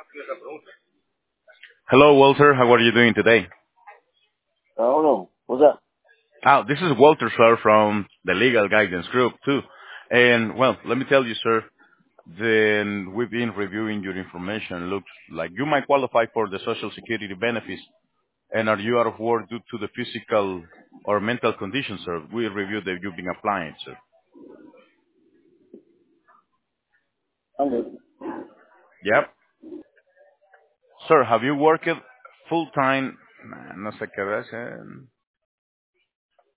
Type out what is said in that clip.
Hello, Walter. How are you doing today? I don't know. What's that? This is Walter, sir, from the Legal Guidance Group, too. And, well, let me tell you, sir, then we've been reviewing your information. Looks like you might qualify for the Social Security benefits. And are you out of work due to the physical or mental condition, sir? We reviewed that you've been applying, sir. I'm good. Yep. Sir, have you worked full-time? No sé qué hacen.